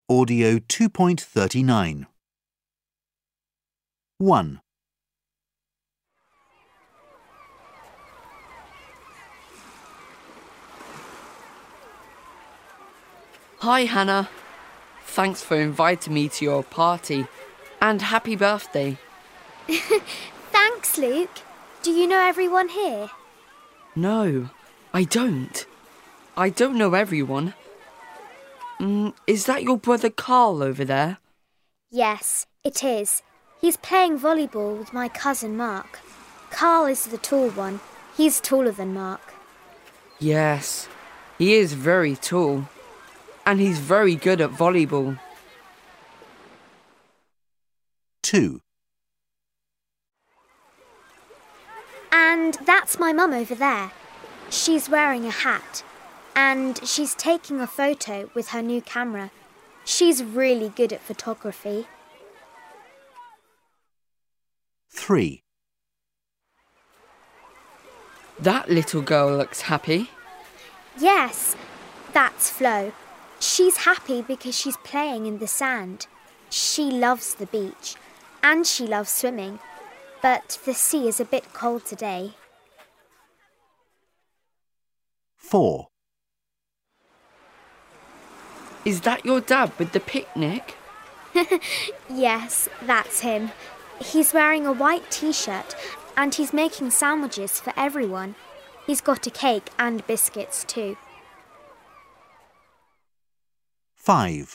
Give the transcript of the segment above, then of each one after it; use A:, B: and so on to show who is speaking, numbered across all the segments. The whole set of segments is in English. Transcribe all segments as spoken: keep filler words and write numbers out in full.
A: Audio two point three nine. one.
B: Hi, Hannah. Thanks for inviting me to your party. And happy birthday.
C: Thanks, Luke. Do you know everyone here?
B: No, I don't. I don't know everyone. Mm, is that your brother Carl over there?
C: Yes, it is. He's playing volleyball with my cousin Mark. Carl is the tall one. He's taller than Mark.
B: Yes, he is very tall. And he's very good at volleyball.
A: two.
C: And that's my mum over there. She's wearing a hat. And she's taking a photo with her new camera. She's really good at photography.
A: three.
B: That little girl looks happy.
C: Yes, that's Flo. She's happy because she's playing in the sand. She loves the beach. And she loves swimming. But the sea is a bit cold today.
A: four.
B: Is that your dad with the picnic?
C: Yes, that's him. He's wearing a white t-shirt and he's making sandwiches for everyone. He's got a cake and biscuits too.
A: five.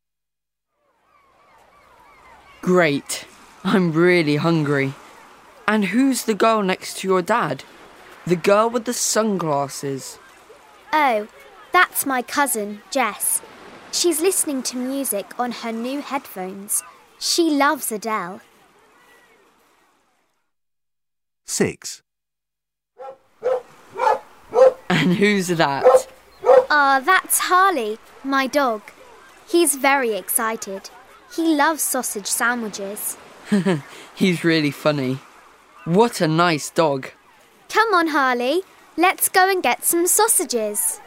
B: Great. I'm really hungry. And who's the girl next to your dad? The girl with the sunglasses.
C: Oh, that's my cousin, Jess. She's listening to music on her new headphones. She loves Adele.
A: six.
B: And who's that?
C: Ah, that's Harley, my dog. He's very excited. He loves sausage sandwiches.
B: He's really funny. What a nice dog.
C: Come on, Harley. Let's go and get some sausages.